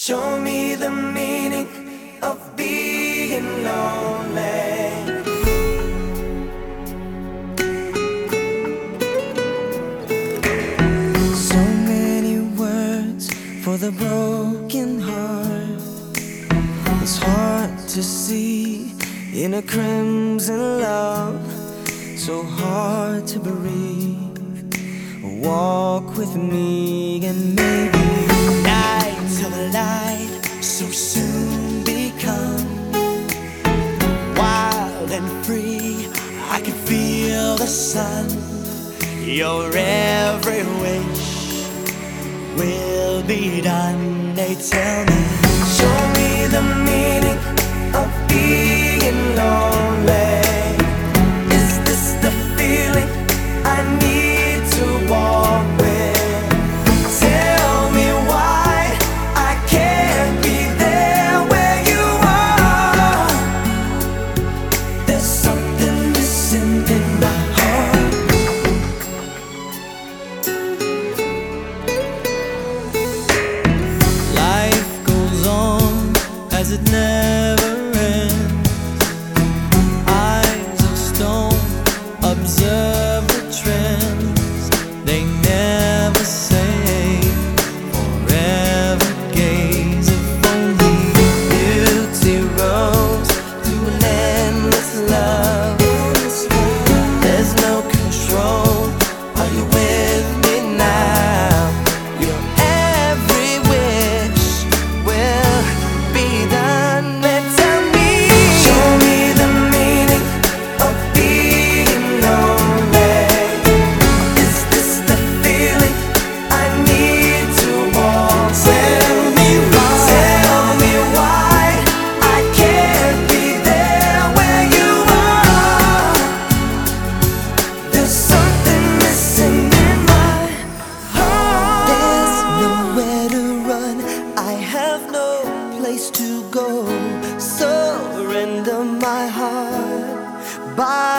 Show me the meaning of being lonely. So many words for the broken heart. It's hard to see in a crimson love, so hard to breathe. Walk with me and maybe nights of light so soon become wild and free. I can feel the sun. Your every wish will be done. They tell me, show me the meaning of being lonely. Is this the feeling I need to walk with? Tell me why I can't be there where you are. There's something missing in my heart. Life goes on as it never ends. Eyes of stone observe the trends. They never say forever gaze. If only beauty rose to an endless love. There's no control. Are you with me now? Your every wish will be done. Tell me, show me the meaning of being lonely. Is this the feeling I need to walk? Tell me why I can't be there where you are. There's something missing in my heart. There's nowhere to run. I have no place to go. Surrender my heart. Bye.